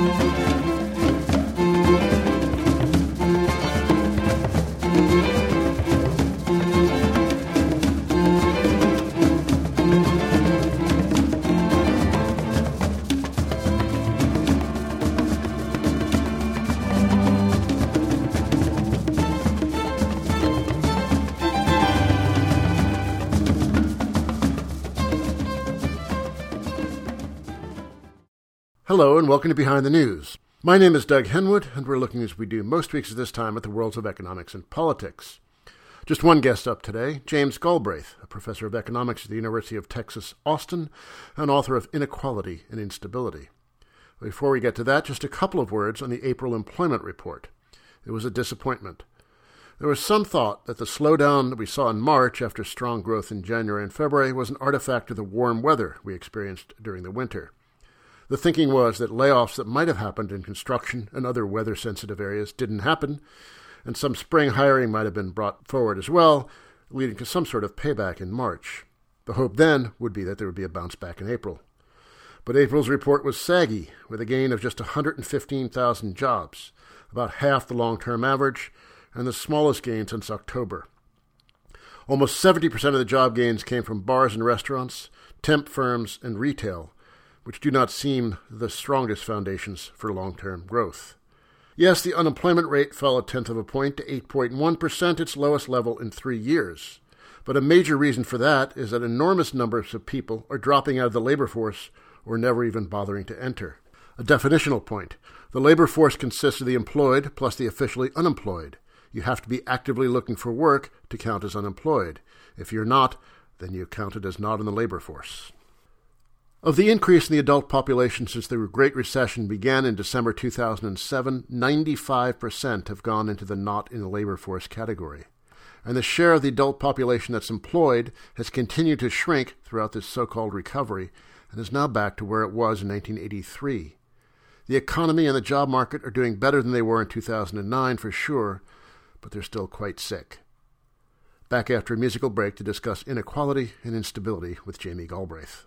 Hello and welcome to Behind the News. My name is Doug Henwood, and we're looking, as we do most weeks at this time, at the worlds of economics and politics. Just one guest up today, James Galbraith, a professor of economics at the University of Texas, Austin, and author of Inequality and Instability. Before we get to that, just a couple of words on the April employment report. It was a disappointment. There was some thought that the slowdown that we saw in March after strong growth in January and February was an artifact of the warm weather we experienced during the winter. The thinking was that layoffs that might have happened in construction and other weather-sensitive areas didn't happen, and some spring hiring might have been brought forward as well, leading to some sort of payback in March. The hope then would be that there would be a bounce back in April. But April's report was saggy, with a gain of just 115,000 jobs, about half the long-term average, and the smallest gain since October. Almost 70% of the job gains came from bars and restaurants, temp firms, and retail, which do not seem the strongest foundations for long-term growth. Yes, the unemployment rate fell 0.1 of a point to 8.1%, its lowest level in 3 years. But a major reason for that is that enormous numbers of people are dropping out of the labor force or never even bothering to enter. A definitional point. The labor force consists of the employed plus the officially unemployed. You have to be actively looking for work to count as unemployed. If you're not, then you're counted as not in the labor force. Of the increase in the adult population since the Great Recession began in December 2007, 95% have gone into the not in the labor force category. And the share of the adult population that's employed has continued to shrink throughout this so-called recovery and is now back to where it was in 1983. The economy and the job market are doing better than they were in 2009 for sure, but they're still quite sick. Back after a musical break to discuss inequality and instability with Jamie Galbraith.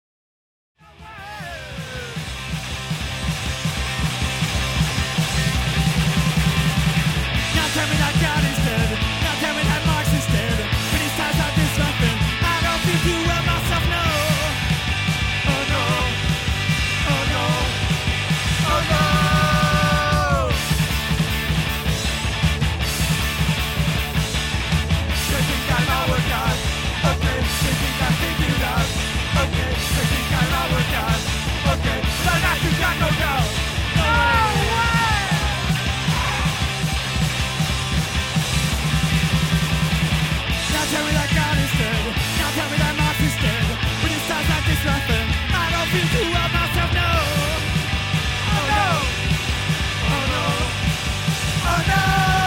Tell me that God is dead. Now tell me that Marx is dead. Many times I've been something I don't feel too well myself, no. Oh no. Oh no. Oh no. They think I know what God. Okay. They think I figured out. Okay. They think I know what God. Okay. But I think I no doubt. No way. Tell me that God is dead. Now tell me that Marx is dead. When it's times like this, nothing. I don't feel too well myself, no. Oh no. Oh no. Oh no.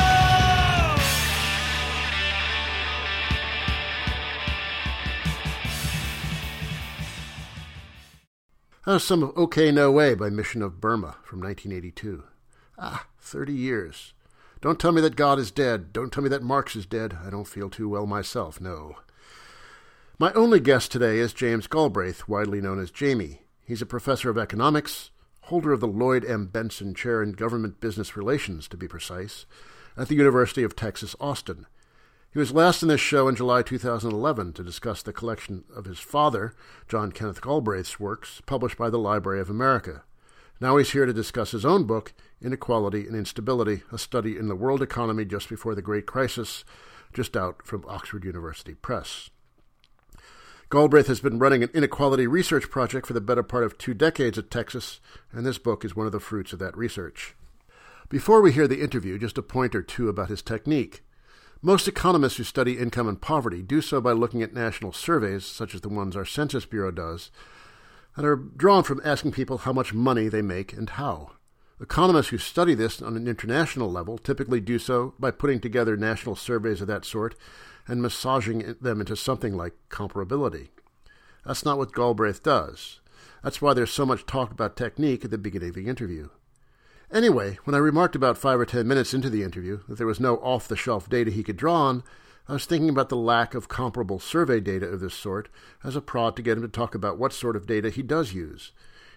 That was some of OK No Way by Mission of Burma from 1982. 30 years. Don't tell me that God is dead. Don't tell me that Marx is dead. I don't feel too well myself, no. My only guest today is James Galbraith, widely known as Jamie. He's a professor of economics, holder of the Lloyd M. Benson Chair in Government Business Relations, to be precise, at the University of Texas, Austin. He was last in this show in July 2011 to discuss the collection of his father, John Kenneth Galbraith's works, published by the Library of America. Now he's here to discuss his own book, Inequality and Instability, a study in the world economy just before the Great Crisis, just out from Oxford University Press. Galbraith has been running an inequality research project for the better part of 2 decades at Texas, and this book is one of the fruits of that research. Before we hear the interview, just a point or two about his technique. Most economists who study income and poverty do so by looking at national surveys, such as the ones our Census Bureau does, and are drawn from asking people how much money they make and how. Economists who study this on an international level typically do so by putting together national surveys of that sort and massaging them into something like comparability. That's not what Galbraith does. That's why there's so much talk about technique at the beginning of the interview. Anyway, when I remarked about 5 or 10 minutes into the interview that there was no off-the-shelf data he could draw on, I was thinking about the lack of comparable survey data of this sort as a prod to get him to talk about what sort of data he does use.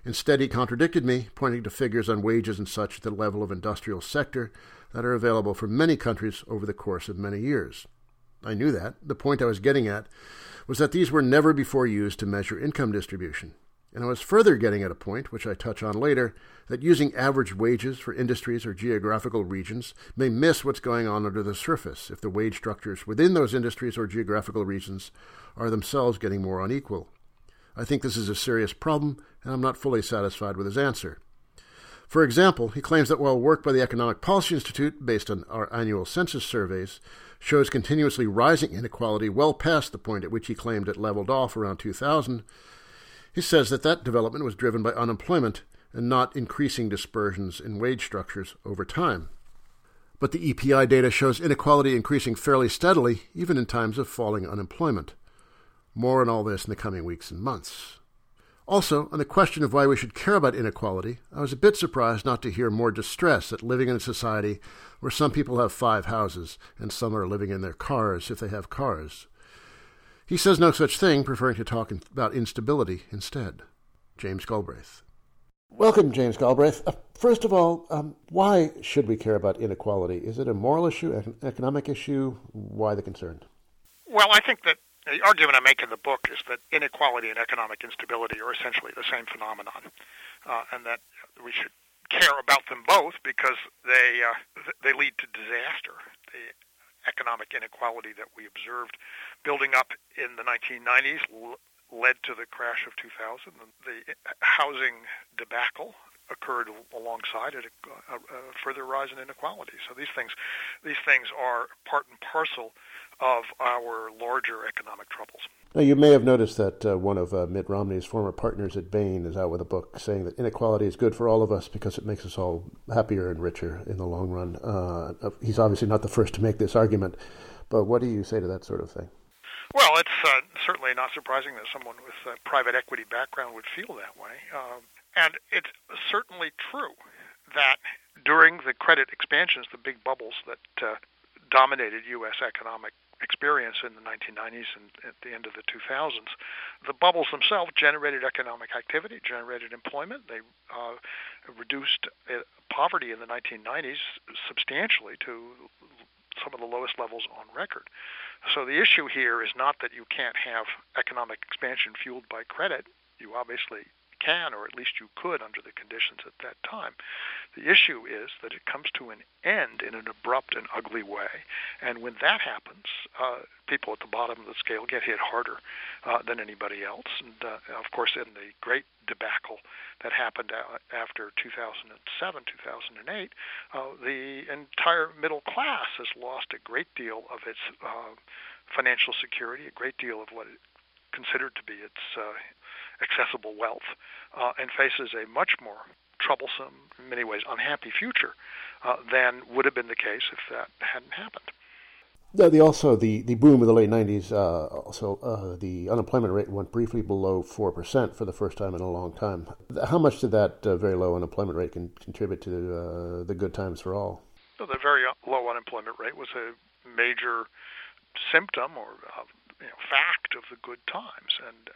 Instead, he contradicted me, pointing to figures on wages and such at the level of industrial sector that are available for many countries over the course of many years. I knew that. The point I was getting at was that these were never before used to measure income distribution. And I was further getting at a point, which I touch on later, that using average wages for industries or geographical regions may miss what's going on under the surface if the wage structures within those industries or geographical regions are themselves getting more unequal. I think this is a serious problem, and I'm not fully satisfied with his answer. For example, he claims that while work by the Economic Policy Institute, based on our annual census surveys, shows continuously rising inequality well past the point at which he claimed it leveled off around 2000, he says that that development was driven by unemployment and not increasing dispersions in wage structures over time. But the EPI data shows inequality increasing fairly steadily, even in times of falling unemployment. More on all this in the coming weeks and months. Also, on the question of why we should care about inequality, I was a bit surprised not to hear more distress at living in a society where some people have 5 houses and some are living in their cars if they have cars. He says no such thing, preferring to talk about instability instead. James Galbraith. Welcome, James Galbraith. First of all, why should we care about inequality? Is it a moral issue, an economic issue? Why the concern? Well, I think that the argument I make in the book is that inequality and economic instability are essentially the same phenomenon, and that we should care about them both because they lead to disaster. The economic inequality that we observed building up in the 1990s led to the crash of 2000. The housing debacle occurred alongside it, a further rise in inequality. So these things are part and parcel of our larger economic troubles. Now, you may have noticed that one of Mitt Romney's former partners at Bain is out with a book saying that inequality is good for all of us because it makes us all happier and richer in the long run. He's obviously not the first to make this argument, but what do you say to that sort of thing? Well, it's certainly not surprising that someone with a private equity background would feel that way. And it's certainly true that during the credit expansions, the big bubbles that dominated U.S. economic experience in the 1990s and at the end of the 2000s, the bubbles themselves generated economic activity, generated employment. They reduced poverty in the 1990s substantially to some of the lowest levels on record. So the issue here is not that you can't have economic expansion fueled by credit. You obviously can, or at least you could under the conditions at that time. The issue is that it comes to an end in an abrupt and ugly way. And when that happens, people at the bottom of the scale get hit harder than anybody else. And of course, in the great debacle that happened after 2007, 2008, the entire middle class has lost a great deal of its financial security, a great deal of what it considered to be its accessible wealth, and faces a much more troublesome, in many ways unhappy future than would have been the case if that hadn't happened. The boom of the late 90s, the unemployment rate went briefly below 4% for the first time in a long time. How much did that very low unemployment rate contribute to the good times for all? So the very low unemployment rate was a major symptom or fact of the good times, and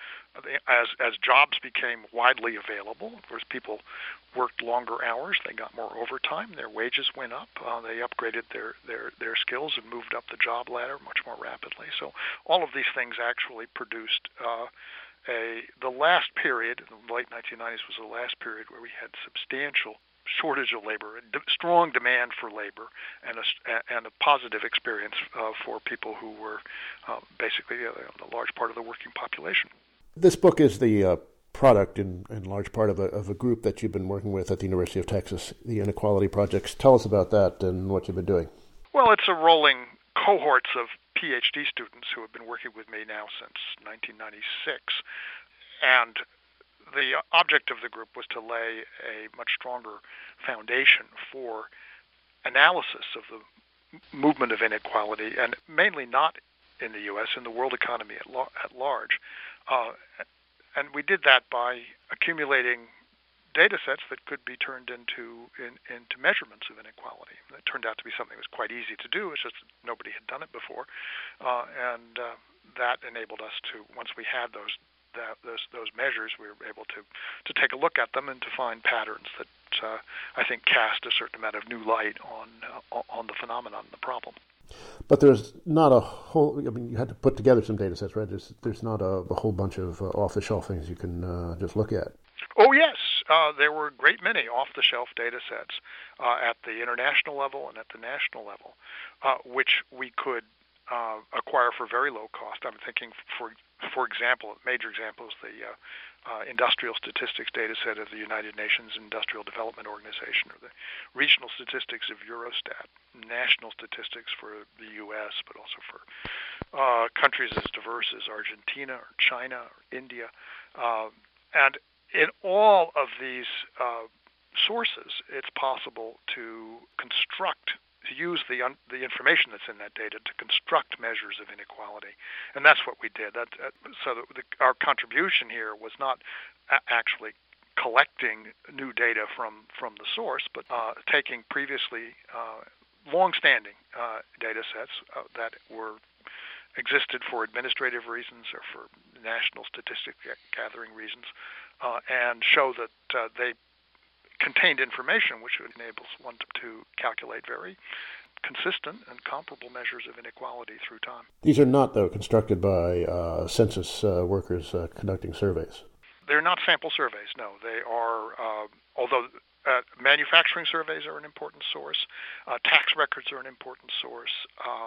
as jobs became widely available, of course, people worked longer hours, they got more overtime, their wages went up, they upgraded their skills and moved up the job ladder much more rapidly. So all of these things actually produced the last period, the late 1990s was the last period where we had substantial shortage of labor, strong demand for labor, and a positive experience for people who were basically a large part of the working population. This book is the product in large part of a group that you've been working with at the University of Texas, the Inequality Projects. Tell us about that and what you've been doing. Well, it's a rolling cohorts of PhD students who have been working with me now since 1996, and the object of the group was to lay a much stronger foundation for analysis of the movement of inequality, and mainly not in the U.S., in the world economy at large. And we did that by accumulating data sets that could be turned into measurements of inequality. It turned out to be something that was quite easy to do. It's just that nobody had done it before. And that enabled us to, once we had those those measures, we were able to take a look at them and to find patterns that I think cast a certain amount of new light on the phenomenon and the problem. But there's not a whole. I mean, you had to put together some data sets, right? There's not a whole bunch of off-the-shelf things you can just look at. Oh, yes. There were a great many off-the-shelf data sets at the international level and at the national level, which we could acquire for very low cost. I'm thinking, for example, major examples, the industrial statistics data set of the United Nations Industrial Development Organization, or the regional statistics of Eurostat, national statistics for the U.S., but also for countries as diverse as Argentina or China or India. And in all of these sources, it's possible to use the information that's in that data to construct measures of inequality, and that's what we did. Our contribution here was not actually collecting new data from the source, but taking previously long-standing data sets that existed for administrative reasons or for national statistic gathering reasons, and show that they contained information which enables one to calculate very consistent and comparable measures of inequality through time. These are not, though, constructed by census workers conducting surveys. They're not sample surveys, no. They are, although manufacturing surveys are an important source, tax records are an important source,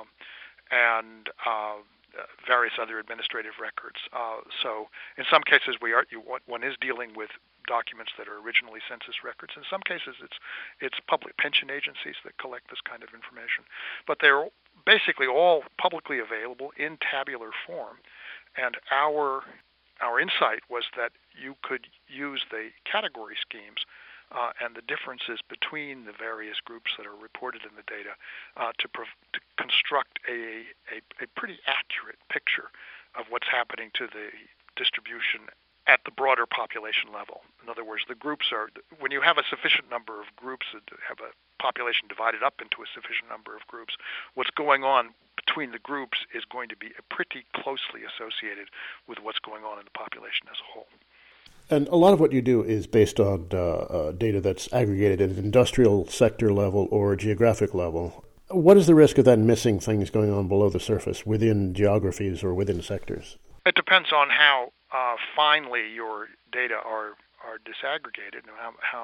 and various other administrative records. So in some cases, one is dealing with documents that are originally census records. In some cases, it's public pension agencies that collect this kind of information. But they're basically all publicly available in tabular form. And our insight was that you could use the category schemes and the differences between the various groups that are reported in the data to construct a pretty accurate picture of what's happening to the distribution at the broader population level. In other words, the groups when you have a sufficient number of groups that have a population divided up into a sufficient number of groups, what's going on between the groups is going to be pretty closely associated with what's going on in the population as a whole. And a lot of what you do is based on data that's aggregated at an industrial sector level or geographic level. What is the risk of then missing things going on below the surface within geographies or within sectors? It depends on how finely your data are disaggregated and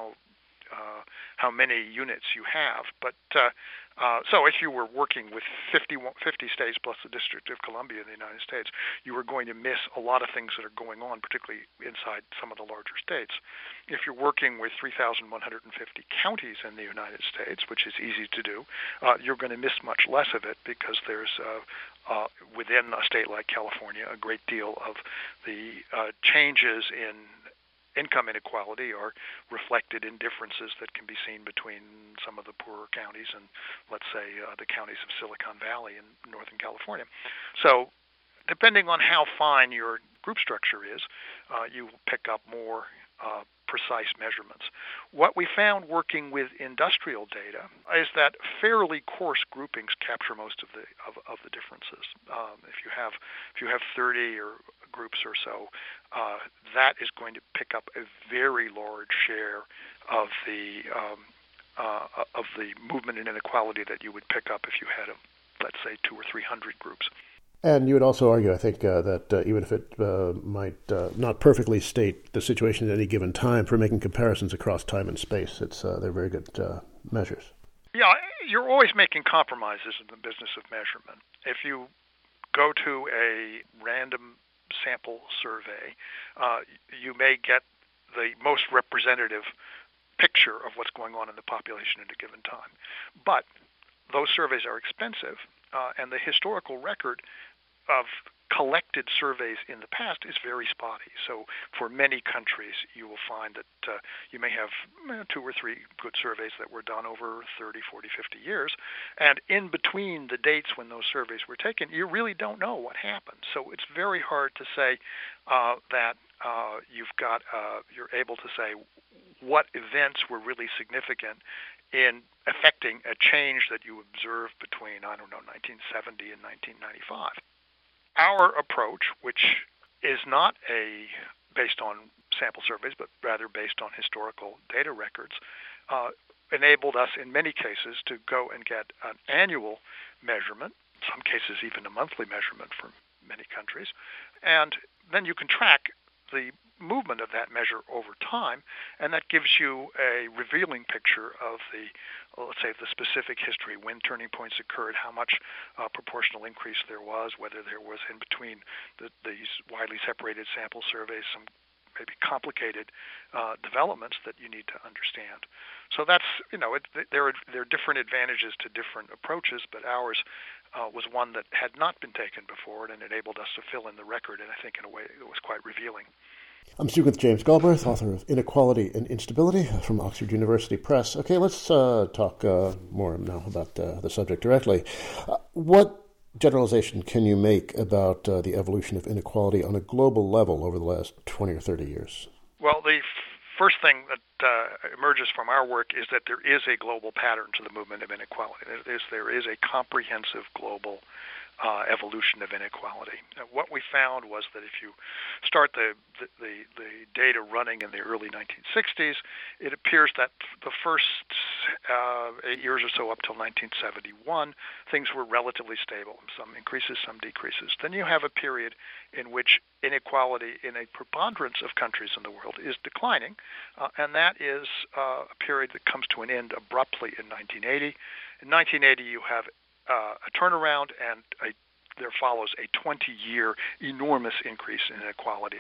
how many units you have. But so if you were working with 50 states plus the District of Columbia in the United States, you were going to miss a lot of things that are going on, particularly inside some of the larger states. If you're working with 3,150 counties in the United States, which is easy to do, you're going to miss much less of it because there's within a state like California, a great deal of the changes in income inequality are reflected in differences that can be seen between some of the poorer counties and, let's say, the counties of Silicon Valley in Northern California. So depending on how fine your group structure is, you will pick up more precise measurements. What we found working with industrial data is that fairly coarse groupings capture most of the differences. If you have 30 or groups or so, that is going to pick up a very large share of the movement in inequality that you would pick up if you had, let's say, 200 or 300 groups. And you would also argue, I think, that even if it might not perfectly state the situation at any given time, for making comparisons across time and space, they're very good measures. Yeah, you're always making compromises in the business of measurement. If you go to a random sample survey, you may get the most representative picture of what's going on in the population at a given time. But those surveys are expensive, and the historical record of collected surveys in the past is very spotty. So for many countries, you will find that you may have 2 or 3 good surveys that were done over 30, 40, 50 years. And in between the dates when those surveys were taken, you really don't know what happened. So it's very hard to say that you're able to say what events were really significant in affecting a change that you observed between, 1970 and 1995. Our approach, which is not based on sample surveys, but rather based on historical data records, enabled us in many cases to go and get an annual measurement, in some cases even a monthly measurement for many countries, and then you can track the movement of that measure over time, and that gives you a revealing picture of let's say, the specific history, when turning points occurred, how much proportional increase there was, whether there was in between these widely separated sample surveys some maybe complicated developments that you need to understand. So that's, there are different advantages to different approaches, but ours was one that had not been taken before, and enabled us to fill in the record, and I think in a way it was quite revealing. I'm speaking with James Galbraith, author of Inequality and Instability from Oxford University Press. Okay, let's talk more now about the subject directly. What generalization can you make about the evolution of inequality on a global level over the last 20 or 30 years? Well, the first thing that emerges from our work is that there is a global pattern to the movement of inequality. There is a comprehensive global evolution of inequality. Now, what we found was that if you start the data running in the early 1960s, it appears that the first 8 years or so up till 1971, things were relatively stable, some increases, some decreases. Then you have a period in which inequality in a preponderance of countries in the world is declining, and that is a period that comes to an end abruptly in 1980. In 1980, you have a turnaround, and there follows a 20-year enormous increase in inequality.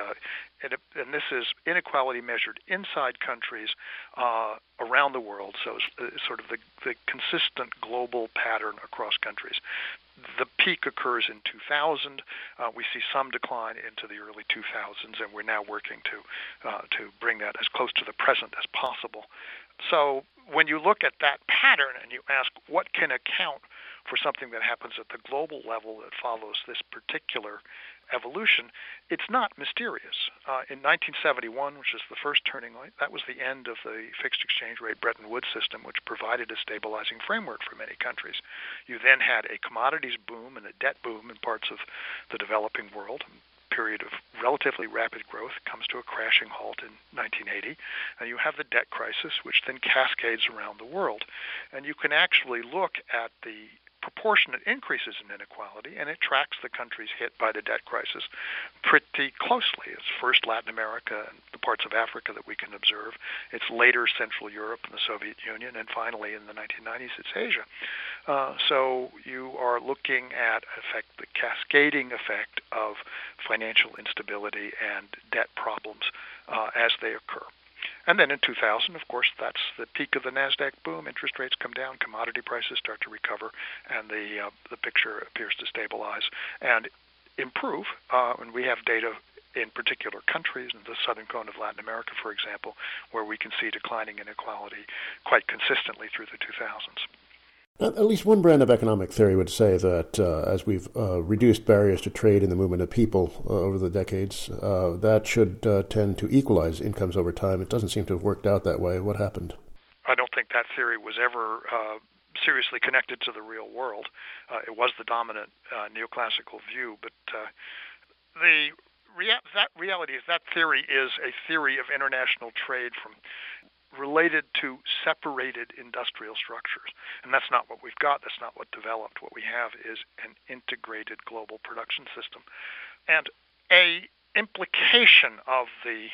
And this is inequality measured inside countries around the world, so it's sort of the consistent global pattern across countries. The peak occurs in 2000. We see some decline into the early 2000s, and we're now working to bring that as close to the present as possible. So when you look at that pattern and you ask what can account for something that happens at the global level that follows this particular evolution, it's not mysterious. In 1971, which is the first turning point, that was the end of the fixed exchange rate Bretton Woods system, which provided a stabilizing framework for many countries. You then had a commodities boom and a debt boom in parts of the developing world. Period of relatively rapid growth comes to a crashing halt in 1980, and you have the debt crisis, which then cascades around the world. And you can actually look at the proportionate increases in inequality, and it tracks the countries hit by the debt crisis pretty closely. It's first Latin America and the parts of Africa that we can observe. It's later Central Europe and the Soviet Union, and finally in the 1990s it's Asia. So you are looking at the cascading effect of financial instability and debt problems as they occur. And then in 2000, of course, that's the peak of the NASDAQ boom. Interest rates come down, commodity prices start to recover, and the picture appears to stabilize and improve. And we have data in particular countries, in the southern cone of Latin America, for example, where we can see declining inequality quite consistently through the 2000s. At least one brand of economic theory would say that as we've reduced barriers to trade in the movement of people over the decades, that should tend to equalize incomes over time. It doesn't seem to have worked out that way. What happened? I don't think that theory was ever seriously connected to the real world. It was the dominant neoclassical view, but the reality is that theory is a theory of international trade related to separated industrial structures. And that's not what we've got. That's not what developed. What we have is an integrated global production system. And a implication of the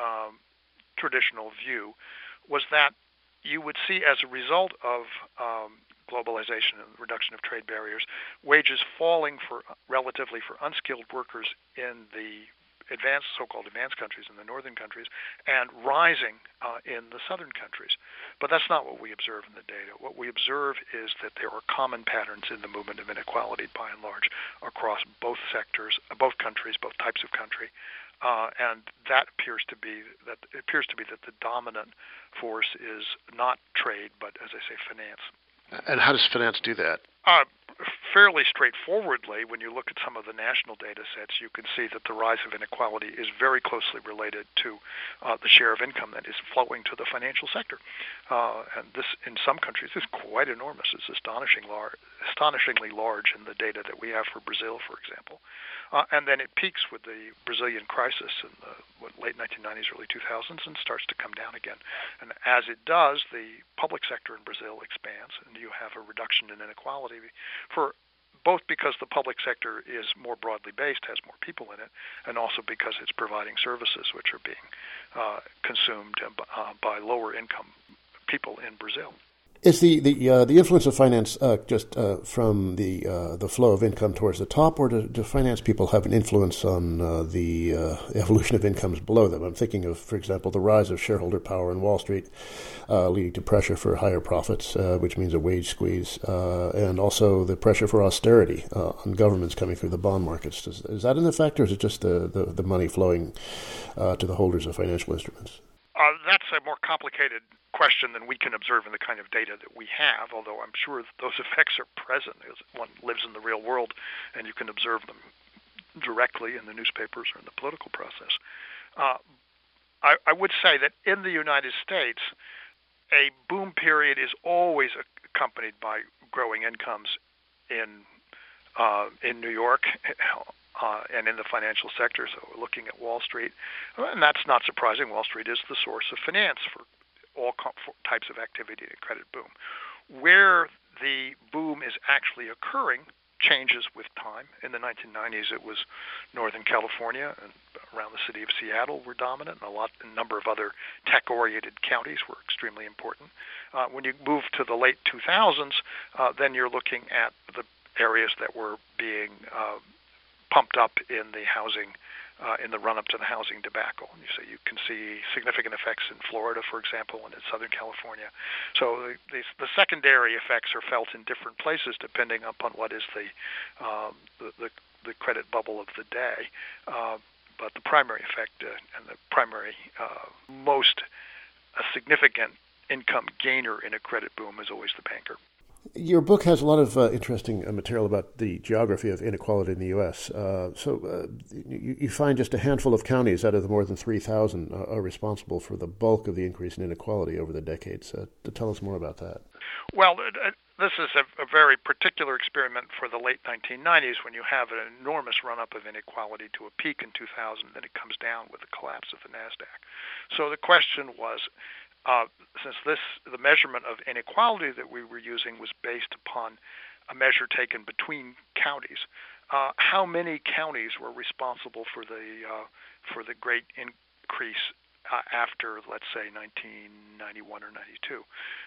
traditional view was that you would see, as a result of globalization and reduction of trade barriers, wages falling relatively for unskilled workers in the so-called advanced countries, in the northern countries, and rising in the southern countries. But that's not what we observe in the data. What we observe is that there are common patterns in the movement of inequality, by and large, across both sectors, both countries, both types of country, and that appears to be that the dominant force is not trade, but, as I say, finance. And how does finance do that? fairly straightforwardly, when you look at some of the national data sets, you can see that the rise of inequality is very closely related to the share of income that is flowing to the financial sector. And this, in some countries, is quite enormous. It's astonishingly large in the data that we have for Brazil, for example. And then it peaks with the Brazilian crisis in the late 1990s, early 2000s, and starts to come down again. And as it does, the public sector in Brazil expands, and you have a reduction in inequality for both because the public sector is more broadly based, has more people in it, and also because it's providing services which are being consumed by lower income people in Brazil. Is the influence of finance just from the flow of income towards the top, or do finance people have an influence on the evolution of incomes below them? I'm thinking of, for example, the rise of shareholder power in Wall Street, leading to pressure for higher profits, which means a wage squeeze, and also the pressure for austerity on governments coming through the bond markets. Is that an effect, or is it just the money flowing to the holders of financial instruments? That's a more complicated question than we can observe in the kind of data that we have, although I'm sure those effects are present as one lives in the real world and you can observe them directly in the newspapers or in the political process. I would say that in the United States, a boom period is always accompanied by growing incomes in New York and in the financial sector. So we're looking at Wall Street, and that's not surprising. Wall Street is the source of finance for all types of activity and credit boom. Where the boom is actually occurring changes with time. In the 1990s, it was Northern California and around the city of Seattle were dominant, and a number of other tech-oriented counties were extremely important. When you move to the late 2000s, then you're looking at the areas that were being pumped up in the housing, in the run-up to the housing debacle. So you can see significant effects in Florida, for example, and in Southern California. So the secondary effects are felt in different places depending upon what is the credit bubble of the day. But the primary effect and the primary most significant income gainer in a credit boom is always the banker. Your book has a lot of interesting material about the geography of inequality in the U.S. You find just a handful of counties out of the more than 3,000 are responsible for the bulk of the increase in inequality over the decades. To tell us more about that. Well, this is a very particular experiment for the late 1990s when you have an enormous run-up of inequality to a peak in 2000, then it comes down with the collapse of the NASDAQ. So the question was, since the measurement of inequality that we were using was based upon a measure taken between counties, how many counties were responsible for the great increase after, let's say, 1991 or 92?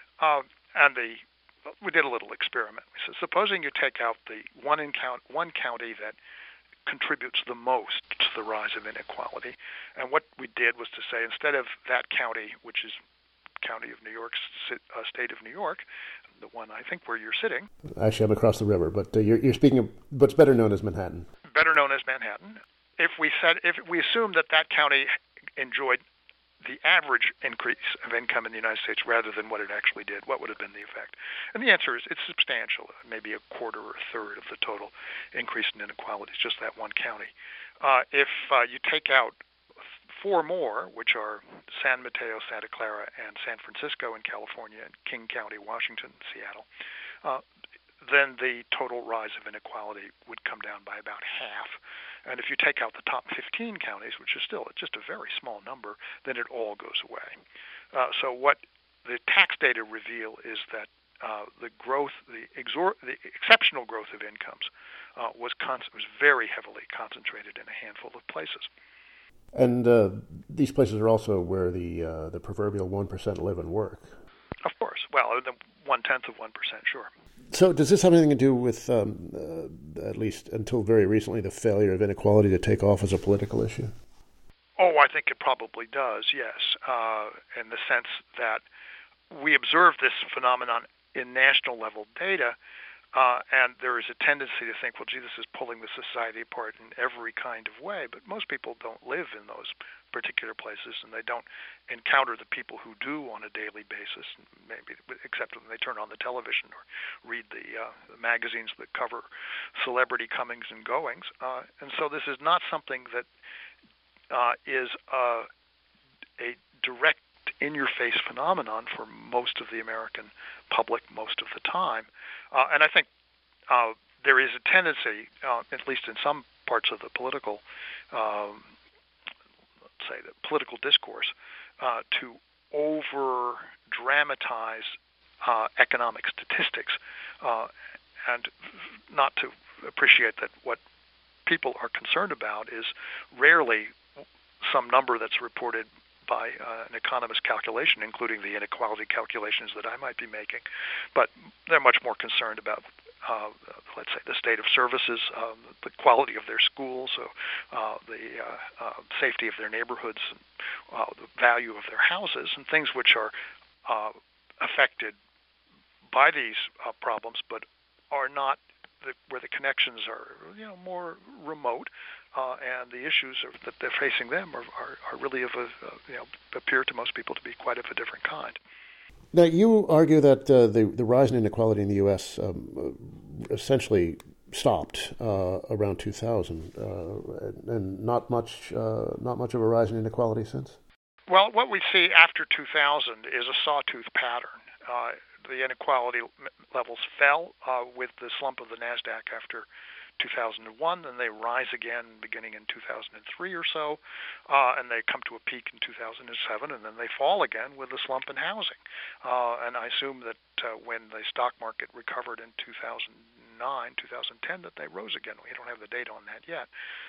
We did a little experiment. We said, supposing you take out the one county that contributes the most to the rise of inequality, and what we did was to say, instead of that county, which is County of New York, State of New York, the one I think where you're sitting. Actually, I'm across the river, but you're speaking of what's better known as Manhattan. Better known as Manhattan. If we assumed that county enjoyed the average increase of income in the United States rather than what it actually did, what would have been the effect? And the answer is it's substantial, maybe a quarter or a third of the total increase in inequality, it's just that one county. If you take out four more, which are San Mateo, Santa Clara, and San Francisco in California, and King County, Washington, and Seattle, then the total rise of inequality would come down by about half. And if you take out the top 15 counties, which is still just a very small number, then it all goes away. So what the tax data reveal is that the exceptional growth of incomes was very heavily concentrated in a handful of places. And these places are also where the proverbial 1% live and work. Of course. Well, the 0.1%, sure. So does this have anything to do with, at least until very recently, the failure of inequality to take off as a political issue? Oh, I think it probably does, yes, in the sense that we observe this phenomenon in national level data And there is a tendency to think, well, gee, this is pulling the society apart in every kind of way. But most people don't live in those particular places, and they don't encounter the people who do on a daily basis, maybe except when they turn on the television or read the magazines that cover celebrity comings and goings. And so this is not something that is a direct in-your-face phenomenon for most of the American public most of the time. And I think there is a tendency, at least in some parts of the political, let's say the political discourse, to over-dramatize economic statistics and not to appreciate that what people are concerned about is rarely some number that's reported by an economist's calculation, including the inequality calculations that I might be making. But they're much more concerned about, let's say, the state of services, the quality of their schools, the safety of their neighborhoods, the value of their houses, and things which are affected by these problems, but are not where the connections are, more remote. And the issues that they're facing them are really appear to most people to be quite of a different kind. Now, you argue that the rise in inequality in the U.S. Essentially stopped around 2000, and not much of a rise in inequality since. Well, what we see after 2000 is a sawtooth pattern. The inequality levels fell with the slump of the NASDAQ after 2001, and they rise again beginning in 2003 or so, and they come to a peak in 2007, and then they fall again with a slump in housing. And I assume that when the stock market recovered in 2009, 2010, that they rose again. We don't have the data on that yet.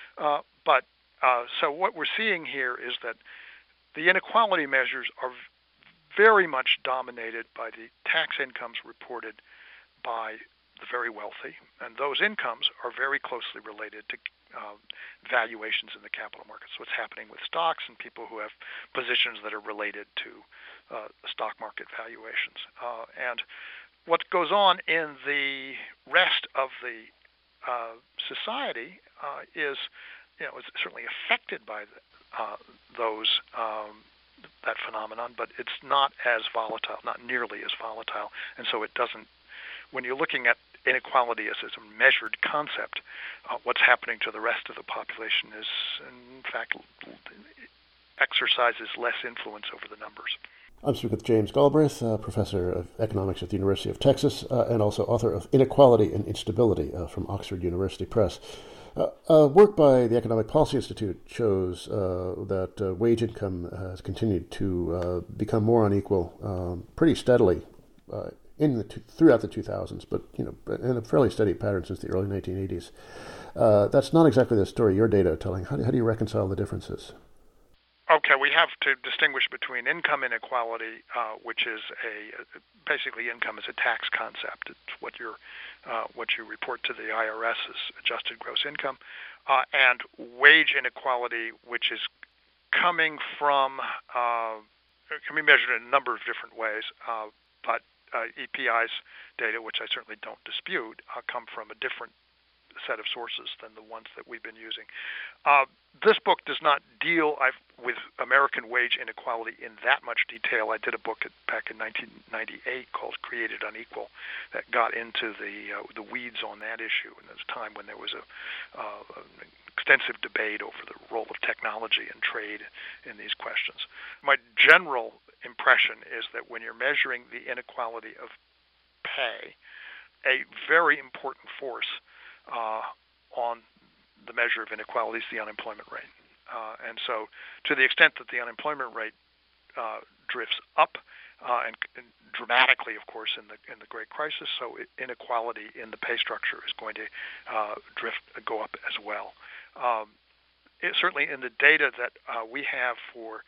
So what we're seeing here is that the inequality measures are very much dominated by the tax incomes reported by the very wealthy, and those incomes are very closely related to valuations in the capital markets. What's happening with stocks and people who have positions that are related to stock market valuations. And what goes on in the rest of the society is certainly affected by that phenomenon, but it's not as volatile, not nearly as volatile, and so it doesn't. When you're looking at inequality as a measured concept, what's happening to the rest of the population is, in fact, exercises less influence over the numbers. I'm speaking with James Galbraith, professor of economics at the University of Texas, and also author of Inequality and Instability from Oxford University Press. Work by the Economic Policy Institute shows that wage income has continued to become more unequal pretty steadily throughout the 2000s, but in a fairly steady pattern since the early 1980s. That's not exactly the story your data are telling. How do you reconcile the differences? Okay, we have to distinguish between income inequality, which is basically income is a tax concept. It's what you report to the IRS as adjusted gross income, and wage inequality, which is coming from can be measured in a number of different ways, but EPI's data, which I certainly don't dispute, come from a different set of sources than the ones that we've been using. This book does not deal with American wage inequality in that much detail. I did a book back in 1998 called Created Unequal that got into the weeds on that issue, and there's a time when there was an extensive debate over the role of technology and trade in these questions. My general impression is that when you're measuring the inequality of pay, a very important force on the measure of inequality is the unemployment rate. And so to the extent that the unemployment rate drifts up, and dramatically, of course, in the Great Crisis, so inequality in the pay structure is going to go up as well. Certainly in the data that we have for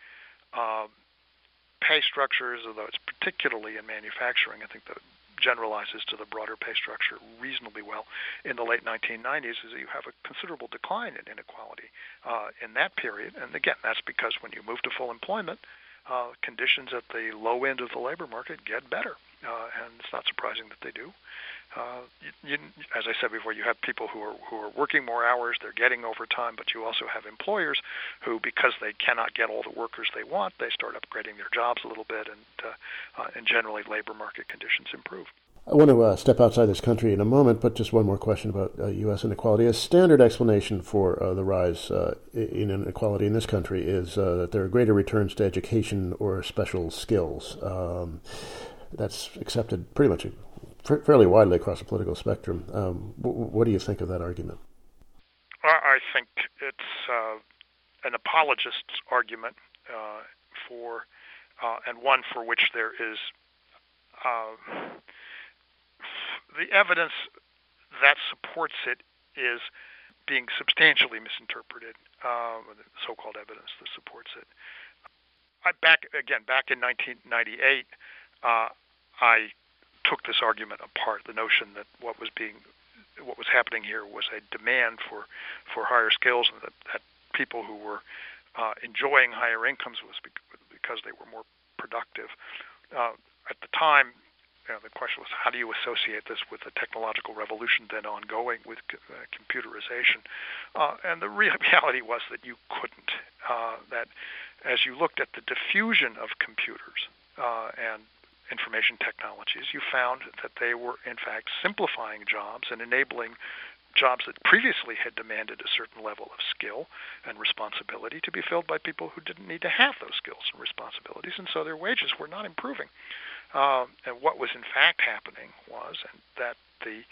pay structures, although it's particularly in manufacturing, I think that generalizes to the broader pay structure reasonably well in the late 1990s, is that you have a considerable decline in inequality in that period. And again, that's because when you move to full employment, conditions at the low end of the labor market get better, and it's not surprising that they do. As I said before, you have people who are working more hours, they're getting overtime, but you also have employers who, because they cannot get all the workers they want, they start upgrading their jobs a little bit, and generally labor market conditions improve. I want to step outside this country in a moment, but just one more question about U.S. inequality. A standard explanation for the rise in inequality in this country is that there are greater returns to education or special skills. That's accepted pretty much fairly widely across the political spectrum. What do you think of that argument? I think it's an apologist's argument and one for which there is the evidence that supports it is being substantially misinterpreted, the so-called evidence that supports it. Back in 1998, I took this argument apart, the notion that what was happening here was a demand for higher skills, and that people who were enjoying higher incomes was because they were more productive. At the time, the question was, how do you associate this with the technological revolution then ongoing with computerization? And the reality was that you couldn't. That as you looked at the diffusion of computers and information technologies, you found that they were, in fact, simplifying jobs and enabling jobs that previously had demanded a certain level of skill and responsibility to be filled by people who didn't need to have those skills and responsibilities, and so their wages were not improving. And what was in fact happening was that the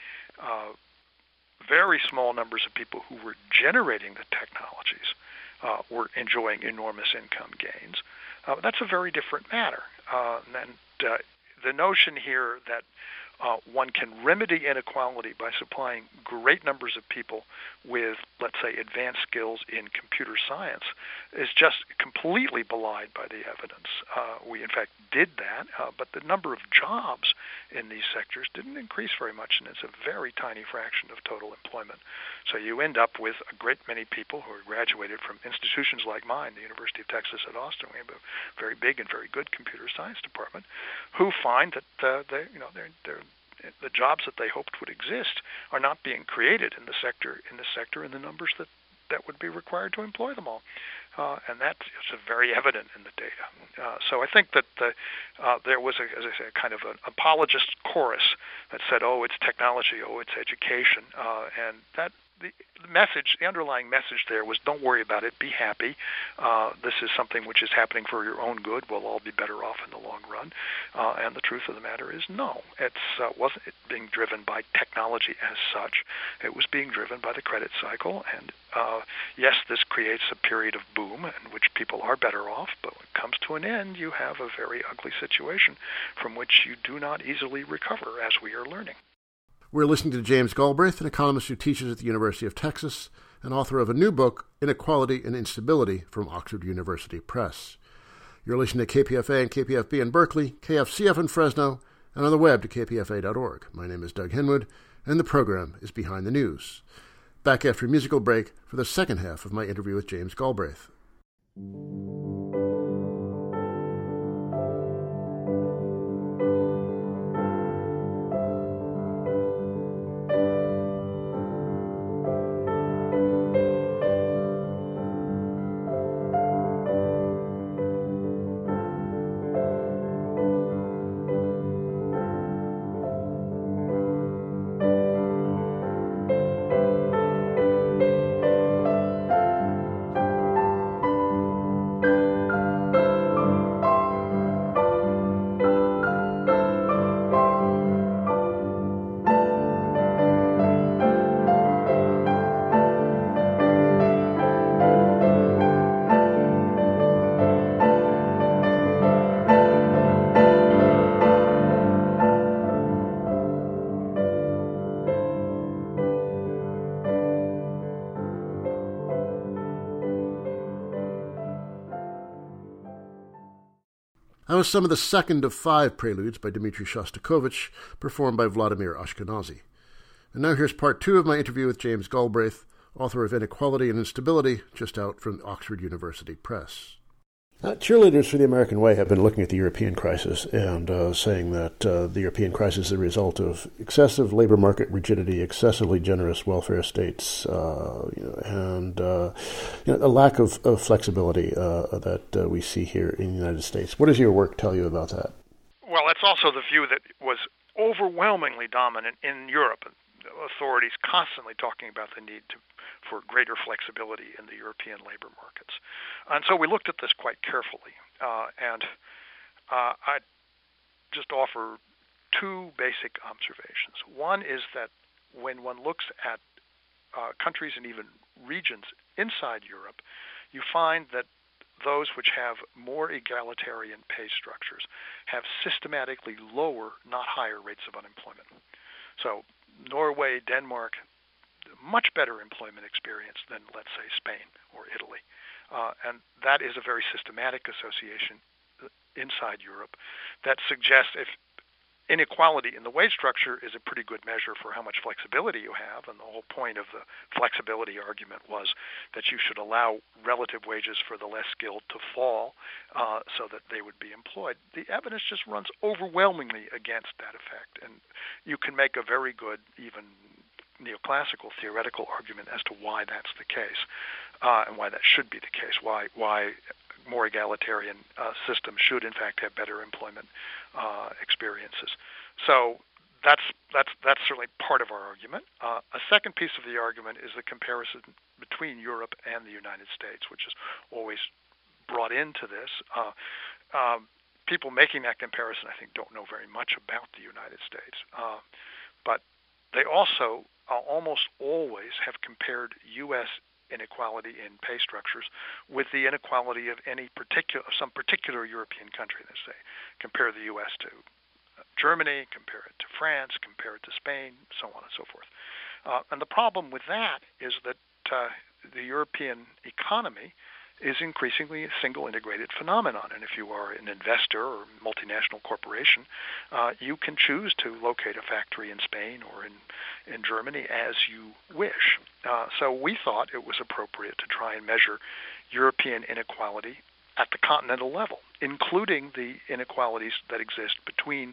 very small numbers of people who were generating the technologies were enjoying enormous income gains. That's a very different matter. And the notion here that one can remedy inequality by supplying great numbers of people with, let's say, advanced skills in computer science is just completely belied by the evidence. We, in fact, did that, but the number of jobs in these sectors didn't increase very much, and it's a very tiny fraction of total employment. So you end up with a great many people who are graduated from institutions like mine, the University of Texas at Austin. We have a very big and very good computer science department, who find that the jobs that they hoped would exist are not being created in this sector in the numbers that would be required to employ them all. And that is very evident in the data. So I think that there was, as I say, a kind of an apologist chorus that said, oh, it's technology, oh, it's education. And that the underlying message there was, don't worry about it, be happy. This is something which is happening for your own good. We'll all be better off in the long run. And the truth of the matter is, no, it wasn't being driven by technology as such. It was being driven by the credit cycle. And yes, this creates a period of boom in which people are better off, but when it comes to an end, you have a very ugly situation from which you do not easily recover, as we are learning. We're listening to James Galbraith, an economist who teaches at the University of Texas and author of a new book, Inequality and Instability, from Oxford University Press. You're listening to KPFA and KPFB in Berkeley, KFCF in Fresno, and on the web to kpfa.org. My name is Doug Henwood, and the program is Behind the News. Back after a musical break for the second half of my interview with James Galbraith. That was some of the second of 5 preludes by Dmitri Shostakovich, performed by Vladimir Ashkenazy. And now here's part 2 of my interview with James Galbraith, author of Inequality and Instability, just out from Oxford University Press. Cheerleaders for the American Way have been looking at the European crisis and saying that the European crisis is a result of excessive labor market rigidity, excessively generous welfare states, and a lack of flexibility that we see here in the United States. What does your work tell you about that? Well, that's also the view that was overwhelmingly dominant in Europe. Authorities constantly talking about the need for greater flexibility in the European labor markets. And so we looked at this quite carefully. And I just offer two basic observations. One is that when one looks at countries and even regions inside Europe, you find that those which have more egalitarian pay structures have systematically lower, not higher, rates of unemployment. So Norway, Denmark, much better employment experience than, let's say, Spain or Italy. And that is a very systematic association inside Europe that suggests if inequality in the wage structure is a pretty good measure for how much flexibility you have, and the whole point of the flexibility argument was that you should allow relative wages for the less skilled to fall so that they would be employed. The evidence just runs overwhelmingly against that effect, and you can make a very good, even neoclassical theoretical argument as to why that's the case and why that should be the case, why more egalitarian systems should in fact have better employment experiences. So that's certainly part of our argument. A second piece of the argument is the comparison between Europe and the United States, which is always brought into this. People making that comparison, I think, don't know very much about the United States, but they also almost always have compared U.S. inequality in pay structures with the inequality of some particular European country. They say compare the U.S. to Germany, compare it to France, compare it to Spain, so on and so forth. And the problem with that is that the European economy is increasingly a single integrated phenomenon. And if you are an investor or multinational corporation, you can choose to locate a factory in Spain or in Germany as you wish. So we thought it was appropriate to try and measure European inequality at the continental level, including the inequalities that exist between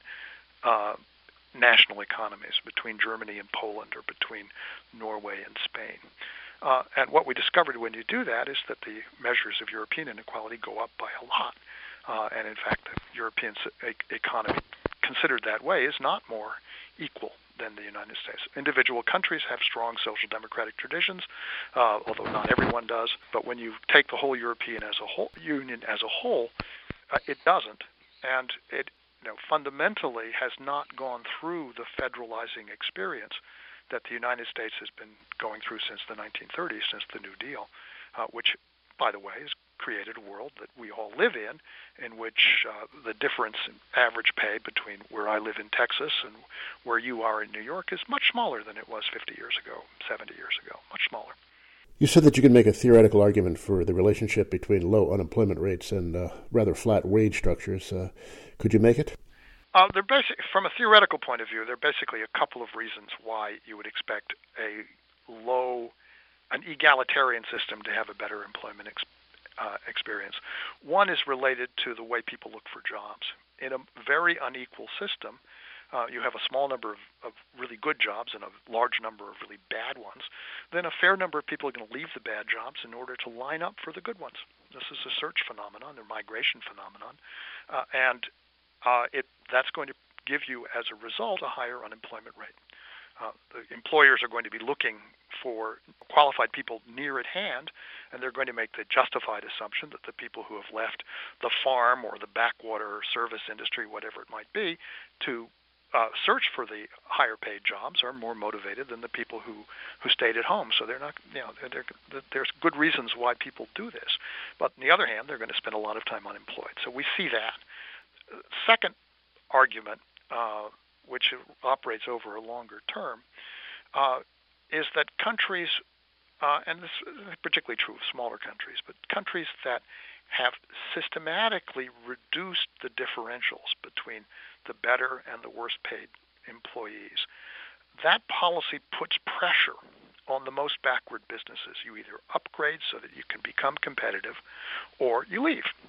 national economies, between Germany and Poland or between Norway and Spain. And what we discovered when you do that is that the measures of European inequality go up by a lot. And in fact, the European economy, considered that way, is not more equal than the United States. Individual countries have strong social democratic traditions, although not everyone does. But when you take the whole European Union as a whole, it doesn't. And it fundamentally has not gone through the federalizing experience that the United States has been going through since the 1930s, since the New Deal, which, by the way, has created a world that we all live in which the difference in average pay between where I live in Texas and where you are in New York is much smaller than it was 50 years ago, 70 years ago, much smaller. You said that you can make a theoretical argument for the relationship between low unemployment rates and rather flat wage structures. Could you make it? From a theoretical point of view, there are basically a couple of reasons why you would expect an egalitarian system to have a better employment experience. One is related to the way people look for jobs. In a very unequal system, you have a small number of really good jobs and a large number of really bad ones, then a fair number of people are going to leave the bad jobs in order to line up for the good ones. This is a search phenomenon, a migration phenomenon, and that's going to give you, as a result, a higher unemployment rate. The employers are going to be looking for qualified people near at hand, and they're going to make the justified assumption that the people who have left the farm or the backwater service industry, whatever it might be, to search for the higher paid jobs are more motivated than the people who stayed at home. So they're not, there's good reasons why people do this. But on the other hand, they're going to spend a lot of time unemployed. So we see that. Second argument, which operates over a longer term, is that countries, and this is particularly true of smaller countries, but countries that have systematically reduced the differentials between the better and the worst paid employees, that policy puts pressure on the most backward businesses. You either upgrade so that you can become competitive, or you leave.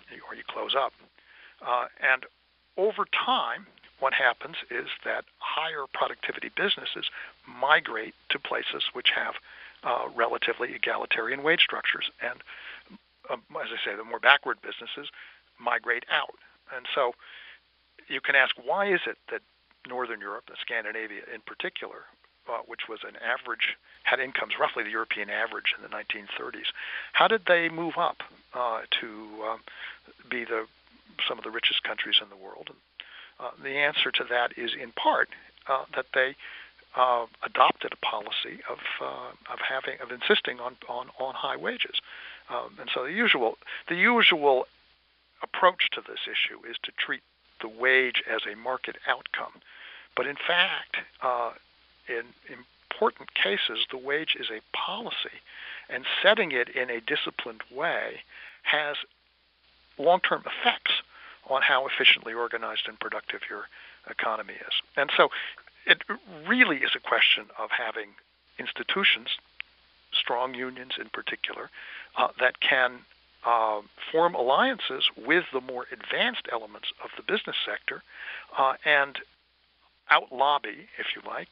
or you close up. And over time, what happens is that higher productivity businesses migrate to places which have relatively egalitarian wage structures. And as I say, the more backward businesses migrate out. And so you can ask, why is it that Northern Europe, and Scandinavia in particular, which was an average, had incomes roughly the European average in the 1930s, how did they move up to be some of the richest countries in the world? And the answer to that is in part that they adopted a policy of insisting on high wages, and so the usual approach to this issue is to treat the wage as a market outcome, but in fact, in important cases, the wage is a policy, and setting it in a disciplined way has long-term effects on how efficiently organized and productive your economy is. And so it really is a question of having institutions, strong unions in particular, that can form alliances with the more advanced elements of the business sector and out-lobby, if you like,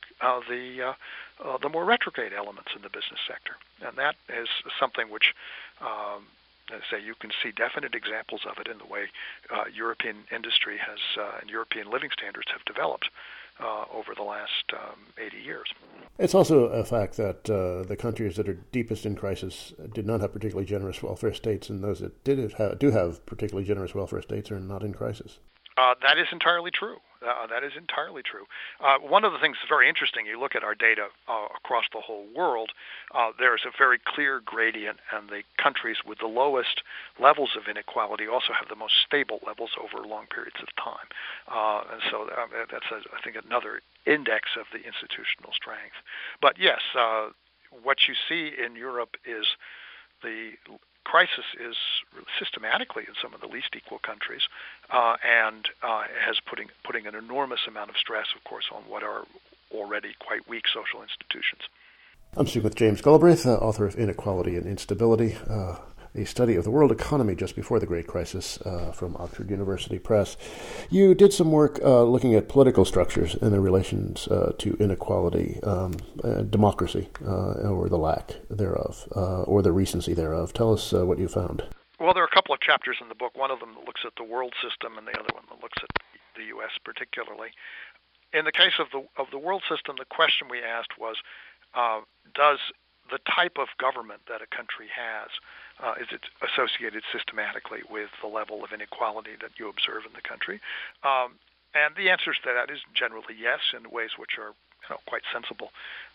the more retrograde elements in the business sector. And that is something which, as I say, you can see definite examples of it in the way European industry has and European living standards have developed over the last 80 years. It's also a fact that the countries that are deepest in crisis did not have particularly generous welfare states, and those that do have particularly generous welfare states are not in crisis. That is entirely true. That is entirely true. One of the things that's very interesting, you look at our data across the whole world, there's a very clear gradient, and the countries with the lowest levels of inequality also have the most stable levels over long periods of time. And so that's, I think, another index of the institutional strength. But yes, what you see in Europe is the crisis is systematically in some of the least equal countries, and has putting an enormous amount of stress, of course, on what are already quite weak social institutions. I'm speaking with James Galbraith, author of Inequality and Instability, a study of the world economy just before the Great Crisis, from Oxford University Press. You did some work looking at political structures and their relations to inequality, democracy, or the lack thereof, or the recency thereof. Tell us what you found. Well, there are a couple of chapters in the book, one of them that looks at the world system and the other one that looks at the U.S. particularly. In the case of the world system, the question we asked was, does the type of government that a country has, is it associated systematically with the level of inequality that you observe in the country? And the answers to that is generally yes, in ways which are quite sensible.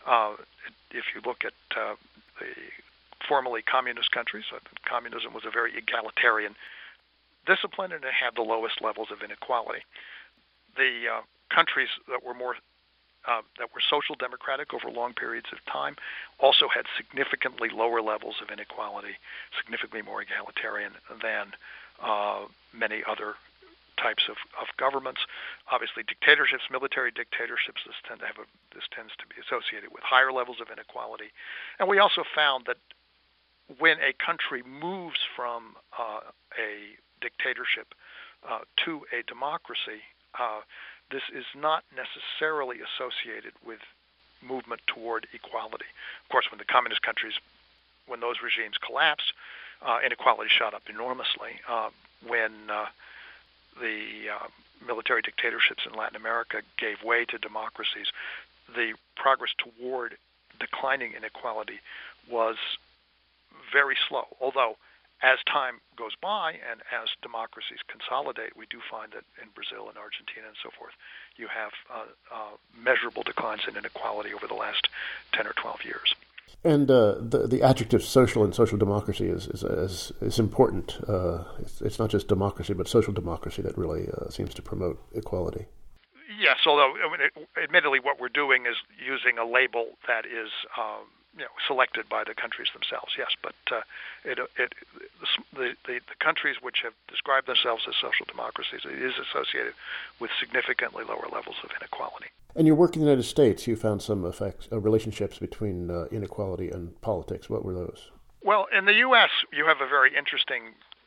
If you look at the formerly communist countries, communism was a very egalitarian discipline, and it had the lowest levels of inequality. The countries that were social democratic over long periods of time also had significantly lower levels of inequality, significantly more egalitarian than many other types of governments. Obviously, dictatorships, military dictatorships, this tends to be associated with higher levels of inequality. And we also found that when a country moves from a dictatorship to a democracy, this is not necessarily associated with movement toward equality. Of course, when the communist countries, when those regimes collapsed, inequality shot up enormously. When the military dictatorships in Latin America gave way to democracies, the progress toward declining inequality was very slow, although as time goes by and as democracies consolidate, we do find that in Brazil and Argentina and so forth, you have measurable declines in inequality over the last 10 or 12 years. And the adjective social and social democracy is important. It's not just democracy, but social democracy that really seems to promote equality. Yes, although admittedly what we're doing is using a label that is selected by the countries themselves, yes, but the countries which have described themselves as social democracies, it is associated with significantly lower levels of inequality. And your work in the United States, you found some relationships between inequality and politics. What were those? Well, in the U.S., you have a very interesting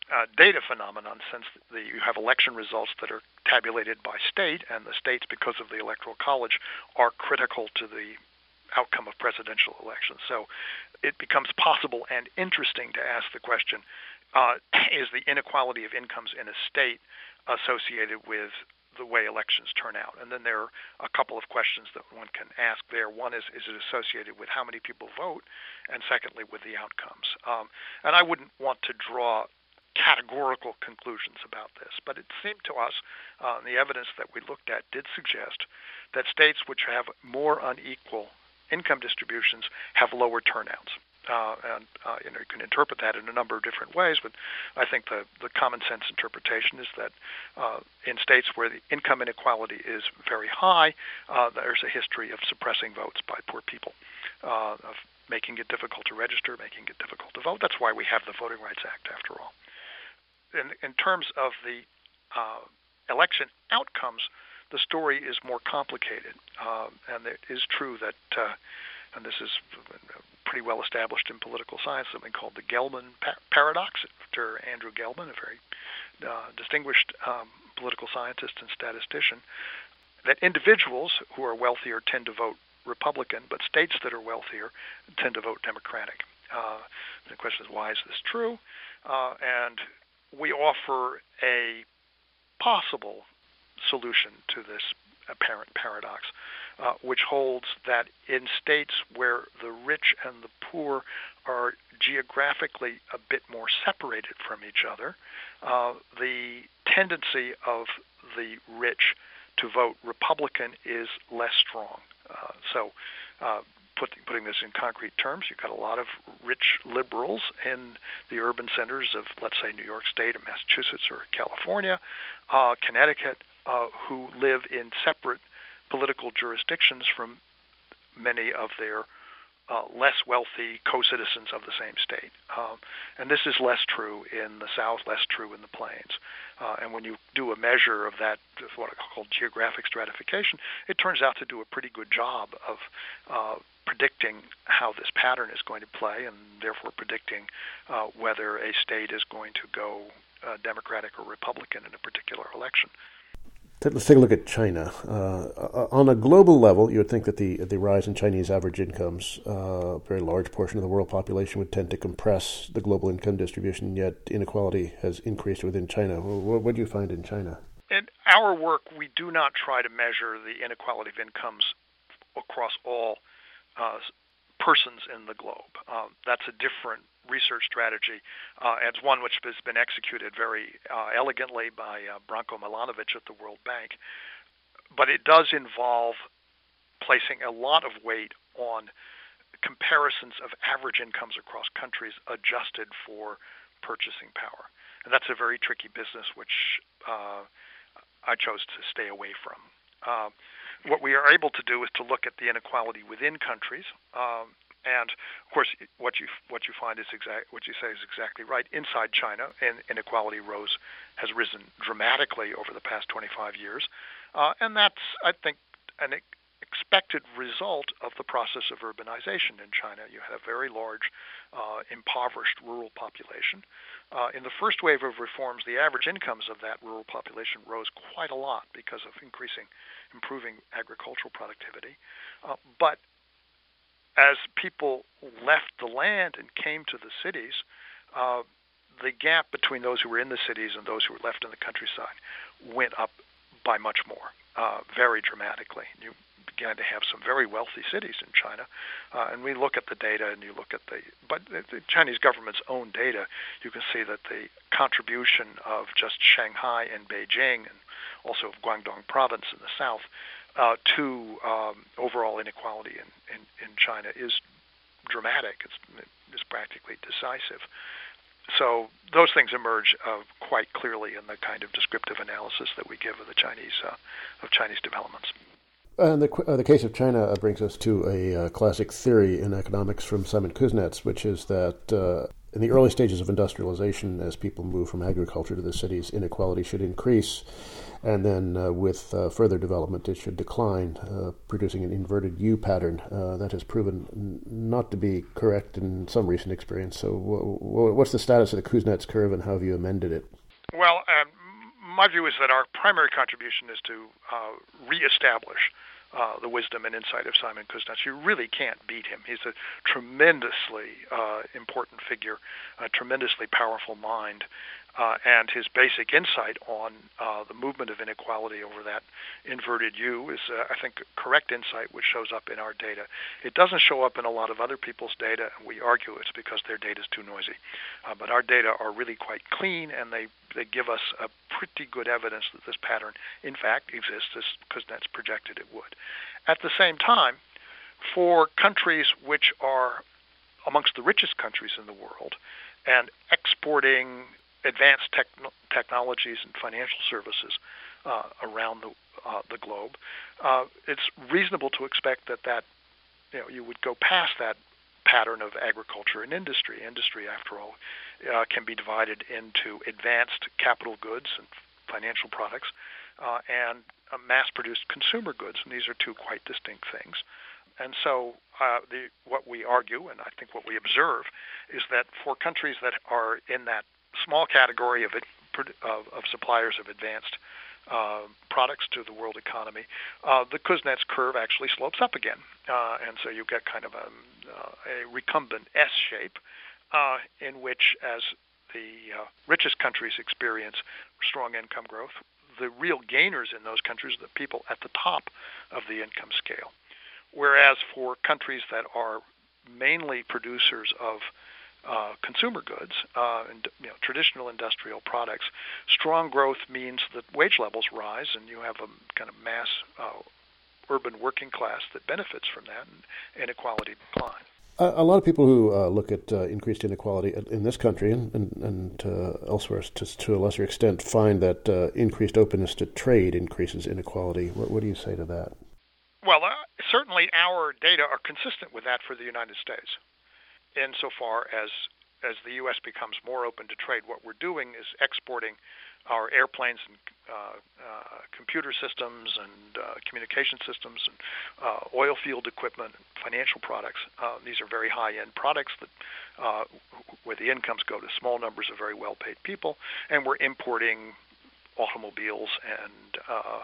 data phenomenon, since you have election results that are tabulated by state, and the states, because of the Electoral College, are critical to the outcome of presidential elections. So it becomes possible and interesting to ask the question, is the inequality of incomes in a state associated with the way elections turn out? And then there are a couple of questions that one can ask there. One is it associated with how many people vote? And secondly, with the outcomes. And I wouldn't want to draw categorical conclusions about this, but it seemed to us, the evidence that we looked at did suggest that states which have more unequal income distributions have lower turnouts. You can interpret that in a number of different ways, but I think the common sense interpretation is that in states where the income inequality is very high, there's a history of suppressing votes by poor people, of making it difficult to register, making it difficult to vote. That's why we have the Voting Rights Act, after all. In terms of the election outcomes, the story is more complicated, and it is true that, and this is pretty well established in political science, something called the Gelman paradox, after Andrew Gelman, a very distinguished political scientist and statistician, that individuals who are wealthier tend to vote Republican, but states that are wealthier tend to vote Democratic. The question is, why is this true? And we offer a possible solution to this apparent paradox, which holds that in states where the rich and the poor are geographically a bit more separated from each other, the tendency of the rich to vote Republican is less strong. Putting this in concrete terms, you've got a lot of rich liberals in the urban centers of, let's say, New York State or Massachusetts or California, Connecticut, who live in separate political jurisdictions from many of their less wealthy co-citizens of the same state. And this is less true in the South, less true in the Plains. And when you do a measure of that, what I call geographic stratification, it turns out to do a pretty good job of predicting how this pattern is going to play, and therefore predicting whether a state is going to go Democratic or Republican in a particular election. Let's take a look at China. On a global level, you would think that the rise in Chinese average incomes, a very large portion of the world population, would tend to compress the global income distribution, yet inequality has increased within China. What do you find in China? In our work, we do not try to measure the inequality of incomes across all persons in the globe. That's a different research strategy. It's one which has been executed very elegantly by Branko Milanovic at the World Bank. But it does involve placing a lot of weight on comparisons of average incomes across countries adjusted for purchasing power. And that's a very tricky business, which I chose to stay away from. What we are able to do is to look at the inequality within countries, and of course, what you find is what you say is exactly right. Inside China, inequality has risen dramatically over the past 25 years, and that's, I think, an expected result of the process of urbanization in China. You had a very large, impoverished rural population. In the first wave of reforms, the average incomes of that rural population rose quite a lot because of improving agricultural productivity. But as people left the land and came to the cities, the gap between those who were in the cities and those who were left in the countryside went up by much more, very dramatically. You began to have some very wealthy cities in China, and we look at the data, and you look at the Chinese government's own data, you can see that the contribution of just Shanghai and Beijing, and also of Guangdong province in the south, to overall inequality in China is dramatic. It's practically decisive. So those things emerge quite clearly in the kind of descriptive analysis that we give of the Chinese developments. And the case of China brings us to a classic theory in economics from Simon Kuznets, which is that in the early stages of industrialization, as people move from agriculture to the cities, inequality should increase, and then with further development, it should decline, producing an inverted U pattern. That has proven not to be correct in some recent experience. So what's the status of the Kuznets curve, and how have you amended it? Well, my view is that our primary contribution is to reestablish the wisdom and insight of Simon Kuznets. You really can't beat him. He's a tremendously important figure, a tremendously powerful mind, and his basic insight on the movement of inequality over that inverted U is, I think, correct insight, which shows up in our data. It doesn't show up in a lot of other people's data, and we argue it's because their data is too noisy. But our data are really quite clean, and they give us a pretty good evidence that this pattern, in fact, exists as Kuznets projected it would. At the same time, for countries which are amongst the richest countries in the world and exporting advanced technologies and financial services around the globe, it's reasonable to expect that you would go past that pattern of agriculture and industry. Industry, after all, can be divided into advanced capital goods and financial products and mass-produced consumer goods, and these are two quite distinct things. And so what we argue, and I think what we observe, is that for countries that are in that small category of suppliers of advanced products to the world economy, the Kuznets curve actually slopes up again, and so you get kind of a recumbent S shape in which, as the richest countries experience strong income growth, the real gainers in those countries are the people at the top of the income scale. Whereas for countries that are mainly producers of consumer goods and traditional industrial products, strong growth means that wage levels rise, and you have a kind of mass urban working class that benefits from that, and inequality declines. A lot of people who look at increased inequality in this country and elsewhere to a lesser extent find that increased openness to trade increases inequality. What do you say to that? Well, certainly our data are consistent with that for the United States. Insofar as the U.S. becomes more open to trade, what we're doing is exporting our airplanes and computer systems and communication systems and oil field equipment and financial products. These are very high-end products that where the incomes go to small numbers of very well-paid people, and we're importing automobiles and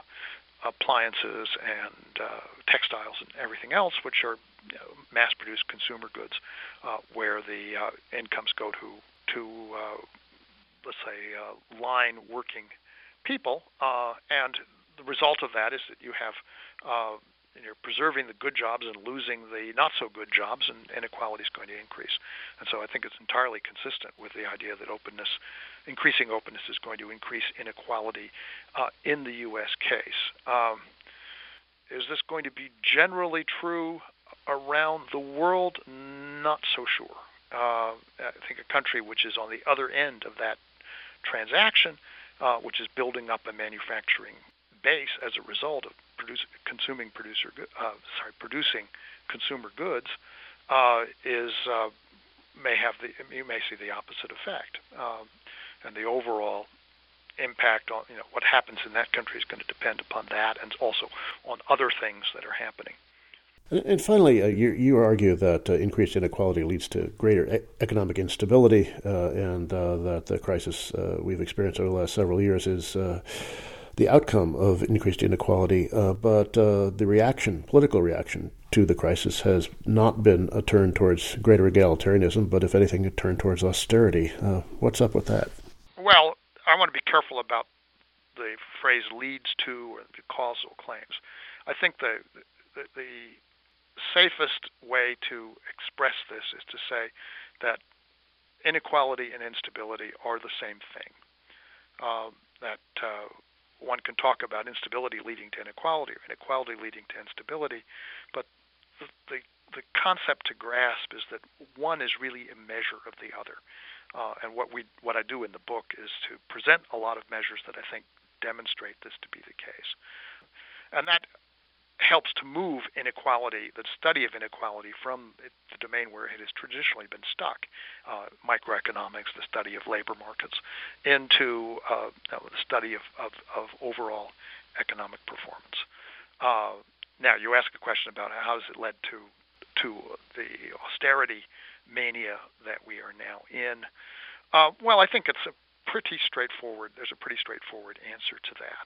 appliances and textiles and everything else, which are mass-produced consumer goods, where the incomes go to let's say, line working people, and the result of that is that you have you're preserving the good jobs and losing the not so good jobs, and inequality is going to increase. And so I think it's entirely consistent with the idea that increasing openness is going to increase inequality in the U.S. case. Is this going to be generally true around the world? Not so sure. I think a country which is on the other end of that transaction, which is building up a manufacturing base as a result of producing consumer goods, you may see the opposite effect, and the overall impact on what happens in that country is going to depend upon that, and also on other things that are happening. And finally, you argue that increased inequality leads to greater economic instability, and that the crisis we've experienced over the last several years is the outcome of increased inequality. But the political reaction to the crisis has not been a turn towards greater egalitarianism, but if anything, a turn towards austerity. What's up with that? Well, I want to be careful about the phrase leads to or the causal claims. I think the safest way to express this is to say that inequality and instability are the same thing. That one can talk about instability leading to inequality or inequality leading to instability, but the concept to grasp is that one is really a measure of the other. And what I do in the book is to present a lot of measures that I think demonstrate this to be the case. And that helps to move inequality, the study of inequality, from the domain where it has traditionally been stuck, microeconomics, the study of labor markets, into the study of overall economic performance. Now, you ask a question about how has it led to the austerity mania that we are now in. Well, I think it's there's a pretty straightforward answer to that.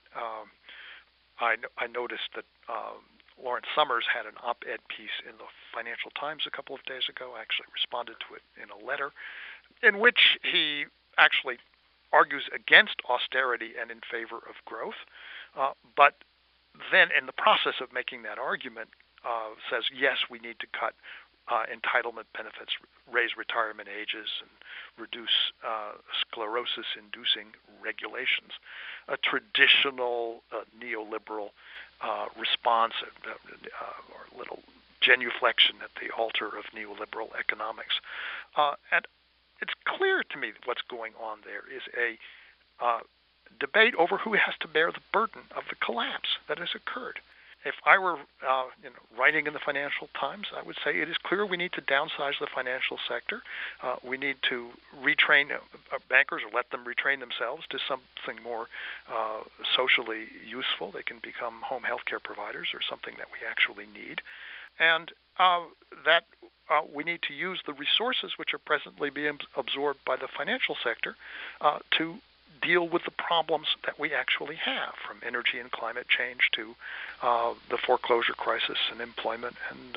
I noticed that Lawrence Summers had an op-ed piece in the Financial Times a couple of days ago. I actually responded to it in a letter in which he actually argues against austerity and in favor of growth, but then in the process of making that argument says, yes, we need to cut entitlement benefits, raise retirement ages, and reduce sclerosis-inducing regulations. A traditional neoliberal response, or little genuflection at the altar of neoliberal economics. And it's clear to me that what's going on there is a debate over who has to bear the burden of the collapse that has occurred. If I were writing in the Financial Times, I would say it is clear we need to downsize the financial sector. We need to retrain bankers, or let them retrain themselves to something more socially useful. They can become home health care providers, or something that we actually need. And that we need to use the resources which are presently being absorbed by the financial sector to deal with the problems that we actually have, from energy and climate change to the foreclosure crisis and employment and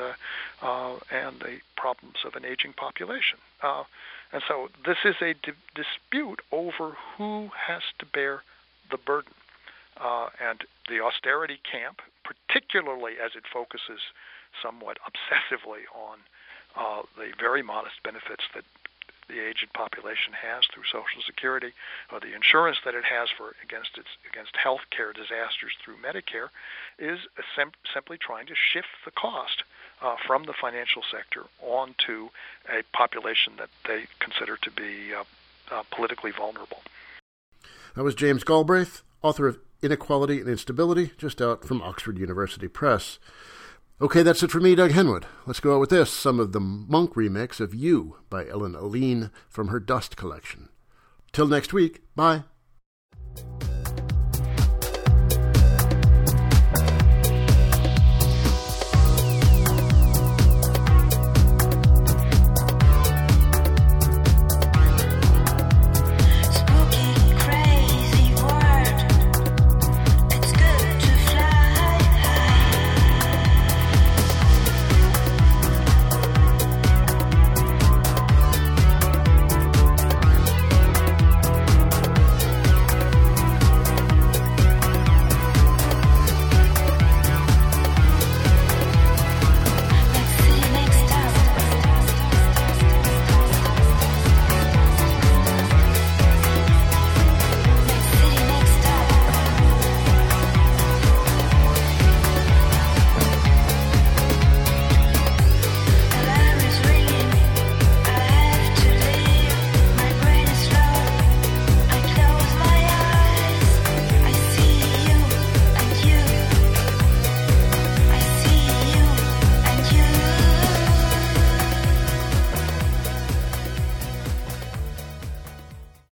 the problems of an aging population. And so this is a dispute over who has to bear the burden. And the austerity camp, particularly as it focuses somewhat obsessively on the very modest benefits that the aged population has through Social Security, or the insurance that it has against health care disasters through Medicare, is simply trying to shift the cost from the financial sector onto a population that they consider to be politically vulnerable. That was James Galbraith, author of Inequality and Instability, just out from Oxford University Press. Okay, that's it for me, Doug Henwood. Let's go out with this, some of the Monk remix of You by Ellen Aline from her Dust collection. Till next week, bye.